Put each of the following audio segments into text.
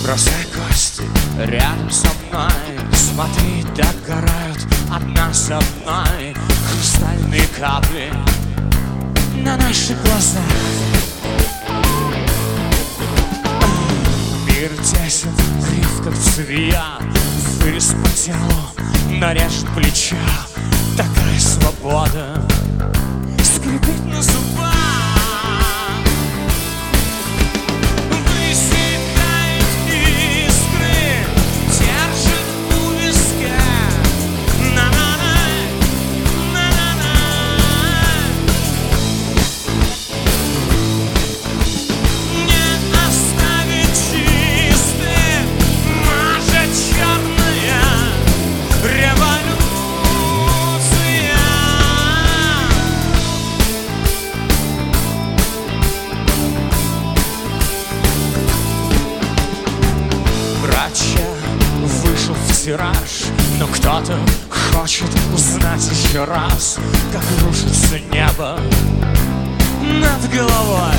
Росой кости рядом со мной. Смотри, догорают одна за одной хрустальные капли на наших глазах. Мир тесен, крив, как цевья, вырез по телу, нарежет плеча. Такая свобода скрипит на зубах. Вышел в тираж, но кто-то хочет узнать еще раз, как рушится небо над головой.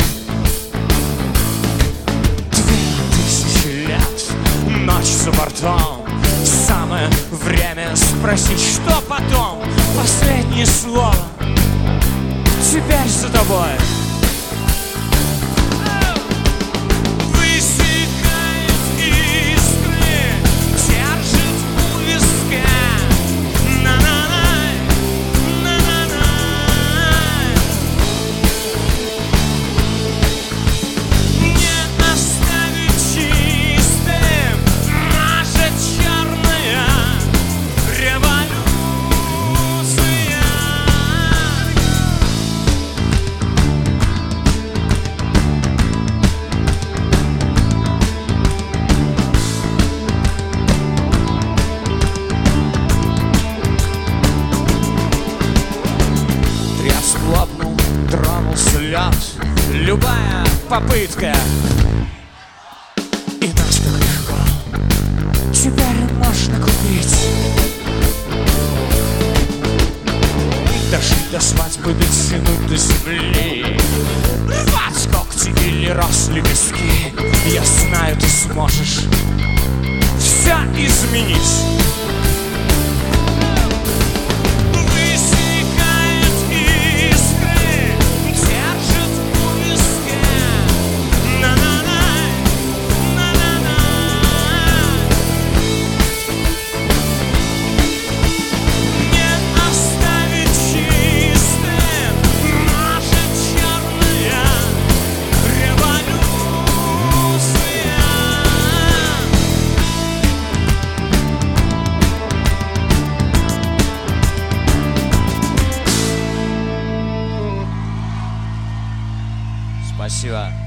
2000 лет, ночь за бортом. Самое время спросить, что потом. Последнее слово теперь за тобой. Лопнул, тронулся лед, любая попытка. И нас как легко теперь можно купить. Дожить до свадьбы, дотянуть до земли, рвать когти или росли виски. Я знаю, ты сможешь все изменить. Спасибо.